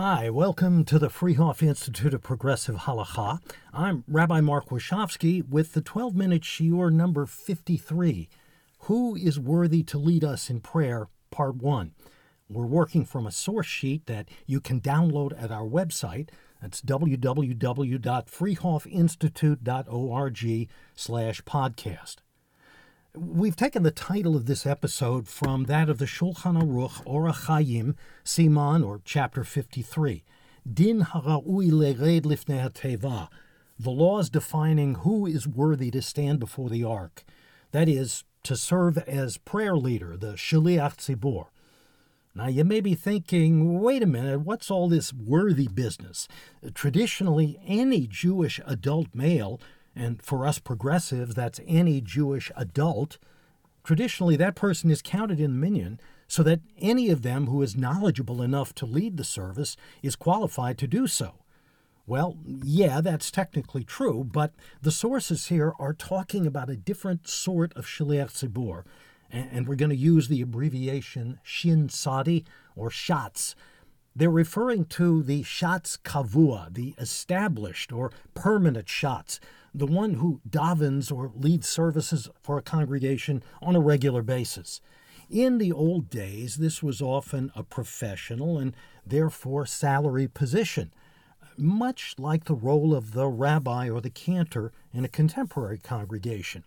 Hi, welcome to the Freehoff Institute of Progressive Halacha. I'm Rabbi Mark Warshawski with the 12-minute shiur number 53, Who is Worthy to Lead Us in Prayer, Part 1. We're working from a source sheet that you can download at our website. That's www.freehoffinstitute.org/podcast. We've taken the title of this episode from that of the Shulchan Aruch Orach Chaim, Siman, or Chapter 53, Din Hara'ui Lered Lifnei HaTeva, the laws defining who is worthy to stand before the ark, that is, to serve as prayer leader, the Shaliach Tzibor. Now, you may be thinking, wait a minute, what's all this worthy business? Traditionally, any Jewish adult male, and for us progressives, that's any Jewish adult, traditionally that person is counted in the minyan, so that any of them who is knowledgeable enough to lead the service is qualified to do so. Well, yeah, that's technically true, but the sources here are talking about a different sort of Shaliach Tzibor, and we're going to use the abbreviation Shin Sadi, or Shatz. They're referring to the Shatz Kavua, the established or permanent Shatz, the one who davens or leads services for a congregation on a regular basis. In the old days, this was often a professional and therefore salary position, much like the role of the rabbi or the cantor in a contemporary congregation.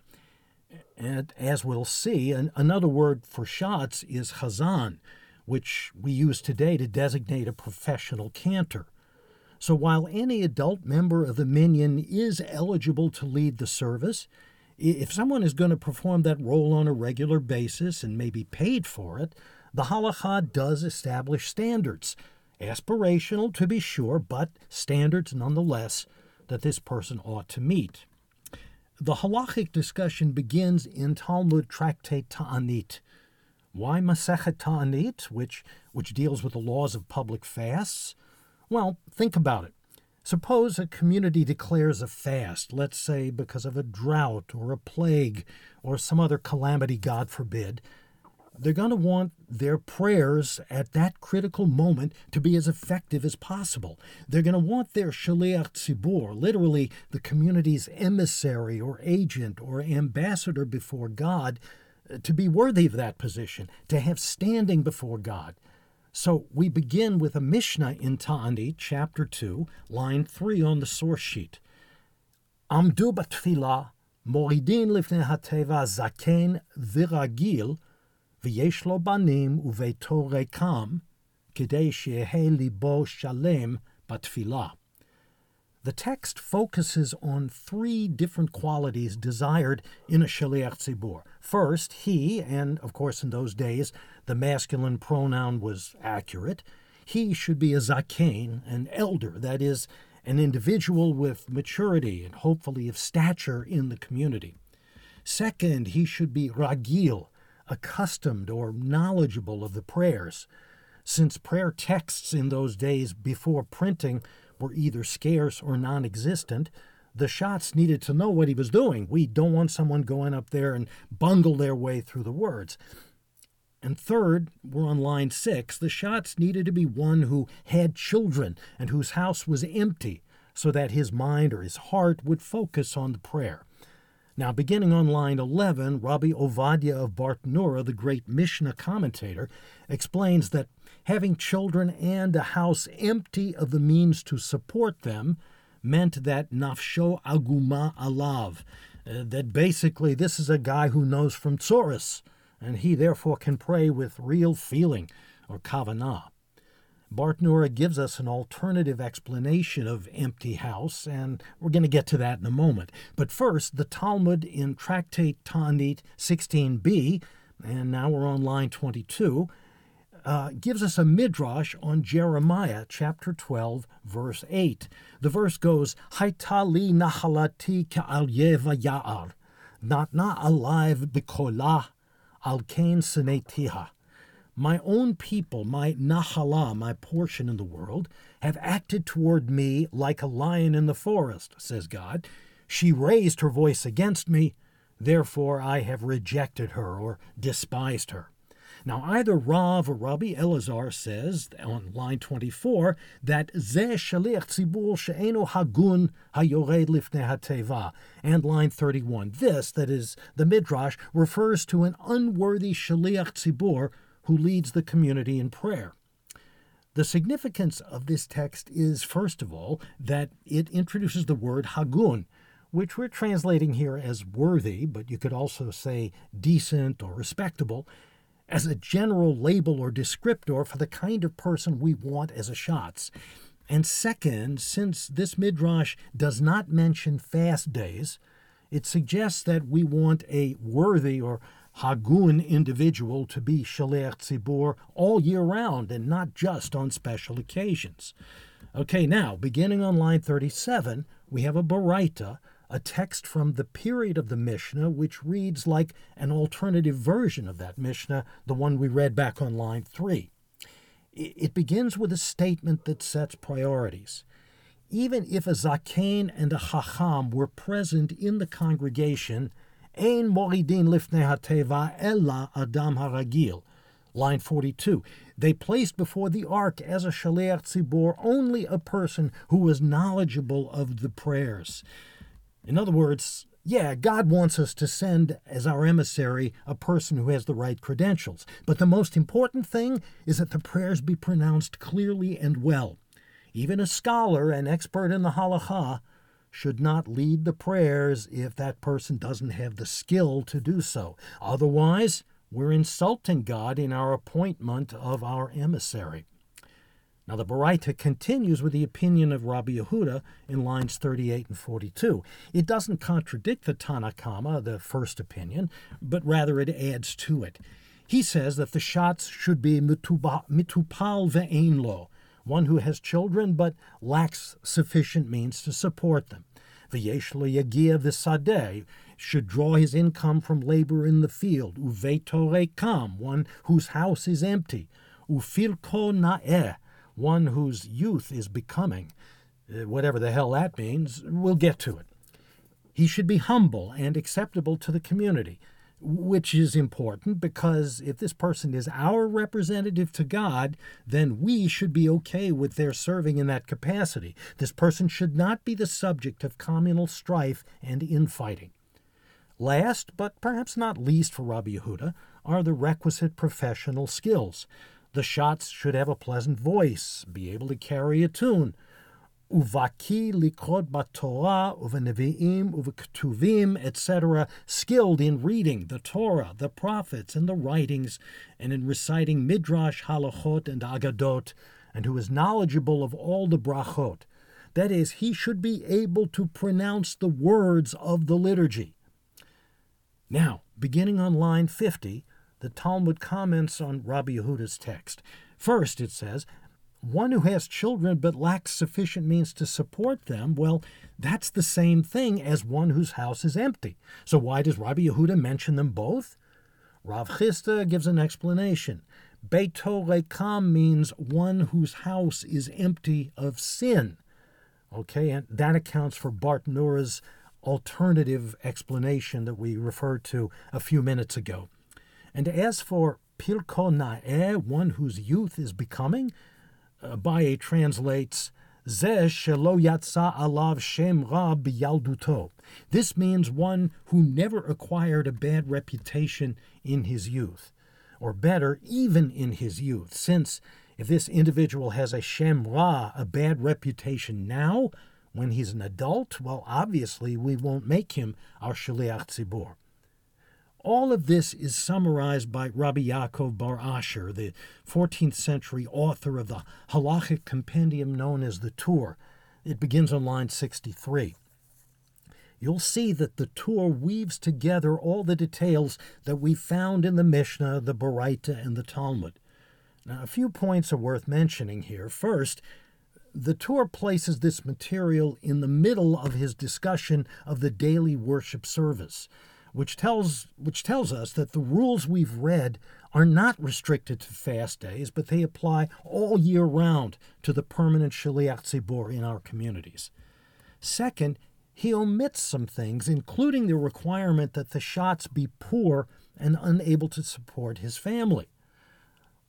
And as we'll see, another word for Shatz is Chazan, which we use today to designate a professional cantor. So while any adult member of the minyan is eligible to lead the service, if someone is going to perform that role on a regular basis and may be paid for it, the halakha does establish standards, aspirational to be sure, but standards nonetheless that this person ought to meet. The halachic discussion begins in Talmud Tractate Ta'anit. Why Masechet Ta'anit, which deals with the laws of public fasts? Well, think about it. Suppose a community declares a fast, let's say because of a drought or a plague or some other calamity, God forbid. They're going to want their prayers at that critical moment to be as effective as possible. They're going to want their Shaliach Tzibor, literally the community's emissary or agent or ambassador before God, to be worthy of that position, to have standing before God. So we begin with a Mishnah in Ta'anit, chapter 2, line 3 on the source sheet. Amdu batfilah, moridin lifnei hateva zaken viragil, v'yesh lo banim uveito rekam, kedei she'yehe libo shalem batfilah. The text focuses on three different qualities desired in a Shaliach Tzibor. First, he, and of course in those days the masculine pronoun was accurate, he should be a zaken, an elder, that is, an individual with maturity and hopefully of stature in the community. Second, he should be ragil, accustomed or knowledgeable of the prayers. Since prayer texts in those days before printing were either scarce or non-existent, the Shatz needed to know what he was doing. We don't want someone going up there and bungle their way through the words. And third, we're on line 6, the Shatz needed to be one who had children and whose house was empty, so that his mind or his heart would focus on the prayer. Now, beginning on line 11, Rabbi Ovadia of Bartanura, the great Mishnah commentator, explains that having children and a house empty of the means to support them meant that nafsho aguma alav, that basically this is a guy who knows from tzoros, and he therefore can pray with real feeling, or kavanah. Bartanura gives us an alternative explanation of empty house, and we're going to get to that in a moment. But first, the Talmud in Tractate Ta'anit 16b, and now we're on line 22, gives us a midrash on Jeremiah chapter 12, verse 8. The verse goes, Haita li nahalati ka'al ya'ar, natna alive b'kolah, al kain senetiha. My own people, my nahala, my portion in the world, have acted toward me like a lion in the forest, says God. She raised her voice against me, therefore I have rejected her or despised her. Now, either Rav or Rabbi Elazar says on line 24 that Zeh Shaliach Tzibur She'eno Hagun Hayored Lifnei HaTeva, and line 31. This, that is, the Midrash, refers to an unworthy Shaliach Tzibur who leads the community in prayer. The significance of this text is, first of all, that it introduces the word Hagun, which we're translating here as worthy, but you could also say decent or respectable, as a general label or descriptor for the kind of person we want as a Shatz. And second, since this Midrash does not mention fast days, it suggests that we want a worthy or Hagun individual to be Shaliach Tzibur all year round and not just on special occasions. Okay, now, beginning on line 37, we have a Baraita, a text from the period of the Mishnah, which reads like an alternative version of that Mishnah, the one we read back on line 3. It begins with a statement that sets priorities. Even if a Zaken and a Chacham were present in the congregation, Ein moridin lifnei hateva ella adam haragil. Line 42. They placed before the ark as a Shaliach Tzibur only a person who was knowledgeable of the prayers. In other words, yeah, God wants us to send as our emissary a person who has the right credentials. But the most important thing is that the prayers be pronounced clearly and well. Even a scholar, an expert in the halakha, should not lead the prayers if that person doesn't have the skill to do so. Otherwise, we're insulting God in our appointment of our emissary. Now, the Baraita continues with the opinion of Rabbi Yehuda in lines 38 and 42. It doesn't contradict the Tanna Kama, the first opinion, but rather it adds to it. He says that the Shatz should be mitupal ve'ein lo, one who has children but lacks sufficient means to support them. V'yesh lo yagia v'sadeh, should draw his income from labor in the field. Uveito rekam, one whose house is empty. Ufilko na'eh, one whose youth is becoming. Whatever the hell that means, we'll get to it. He should be humble and acceptable to the community, which is important because if this person is our representative to God, then we should be okay with their serving in that capacity. This person should not be the subject of communal strife and infighting. Last, but perhaps not least for Rabbi Yehuda, are the requisite professional skills. The Shatz should have a pleasant voice, be able to carry a tune. Uvaki likrot b'Torah, uvenevi'im, uveketuvim, etc., skilled in reading the Torah, the prophets, and the writings, and in reciting midrash, halachot, and agadot, and who is knowledgeable of all the brachot. That is, he should be able to pronounce the words of the liturgy. Now, beginning on line 50, the Talmud comments on Rabbi Yehuda's text. First, it says, one who has children but lacks sufficient means to support them, well, that's the same thing as one whose house is empty. So why does Rabbi Yehuda mention them both? Rav Chisda gives an explanation. Beito rekam means one whose house is empty of sin. Okay, and that accounts for Bart Nura's alternative explanation that we referred to a few minutes ago. And as for Pilko Na'eh, one whose youth is becoming, Abaye translates, Zeh shelo yatsa alav shem ra b'yalduto. This means one who never acquired a bad reputation in his youth, or better, even in his youth, since if this individual has a shem ra, a bad reputation now, when he's an adult, well, obviously we won't make him our Shaliach Tzibur. All of this is summarized by Rabbi Yaakov bar Asher, the 14th century author of the halachic compendium known as the Tur. It begins on line 63. You'll see that the Tur weaves together all the details that we found in the Mishnah, the Baraita, and the Talmud. Now, a few points are worth mentioning here. First, the Tur places this material in the middle of his discussion of the daily worship service, which tells us that the rules we've read are not restricted to fast days, but they apply all year round to the permanent Shaliach Tzibur in our communities. Second, he omits some things, including the requirement that the Shatz be poor and unable to support his family.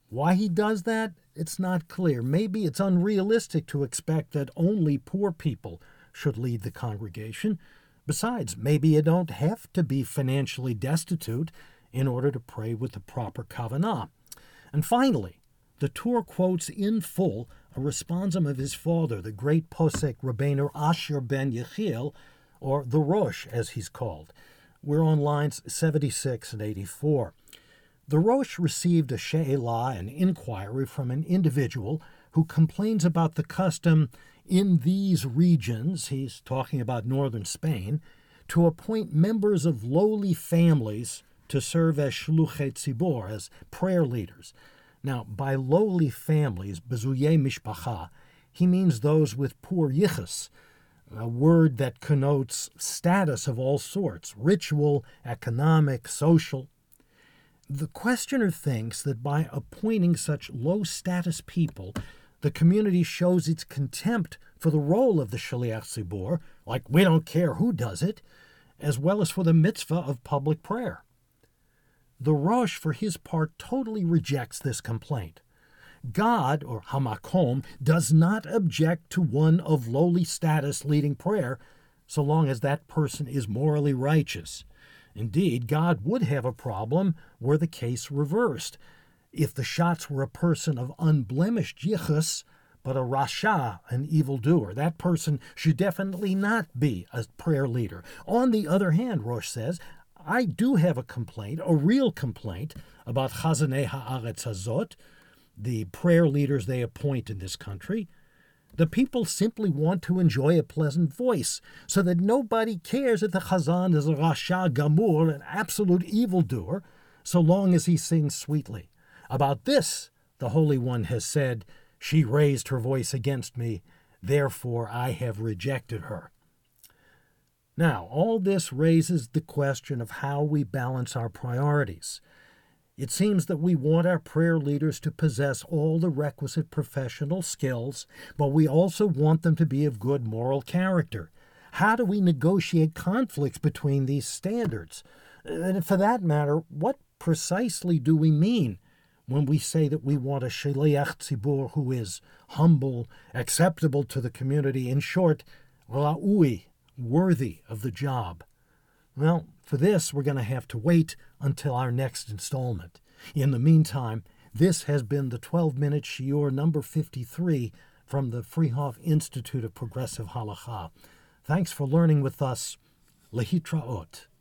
Why he does that, it's not clear. Maybe it's unrealistic to expect that only poor people should lead the congregation. Besides, maybe you don't have to be financially destitute in order to pray with the proper kavanah. And finally, the Tur quotes in full a responsum of his father, the great posek Rabbeinu Asher ben Yechiel, or the Rosh, as he's called. We're on lines 76 and 84. The Rosh received a she'elah, an inquiry, from an individual who complains about the custom in these regions, he's talking about northern Spain, to appoint members of lowly families to serve as shluchei tzibor, as prayer leaders. Now, by lowly families, bezuyei mishpacha, he means those with poor yichus, a word that connotes status of all sorts, ritual, economic, social. The questioner thinks that by appointing such low-status people, the community shows its contempt for the role of the Shaliach Tzibor, like we don't care who does it, as well as for the mitzvah of public prayer. The Rosh, for his part, totally rejects this complaint. God, or Hamakom, does not object to one of lowly status leading prayer, so long as that person is morally righteous. Indeed, God would have a problem were the case reversed. If the Shatz were a person of unblemished yichus, but a rasha, an evildoer, that person should definitely not be a prayer leader. On the other hand, Rosh says, I do have a complaint, a real complaint, about Chazanei Haaretz Hazot, the prayer leaders they appoint in this country. The people simply want to enjoy a pleasant voice, so that nobody cares if the Chazan is a Rasha Gamur, an absolute evildoer, so long as he sings sweetly. About this, the Holy One has said, she raised her voice against me, therefore I have rejected her. Now, all this raises the question of how we balance our priorities. It seems that we want our prayer leaders to possess all the requisite professional skills, but we also want them to be of good moral character. How do we negotiate conflicts between these standards? And for that matter, what precisely do we mean when we say that we want a Shaliach Tzibur who is humble, acceptable to the community, in short, ra'ui, worthy of the job? Well, for this, we're going to have to wait until our next installment. In the meantime, this has been the 12-minute Shiur number 53 from the Freehoff Institute of Progressive Halacha. Thanks for learning with us. Lehitraot.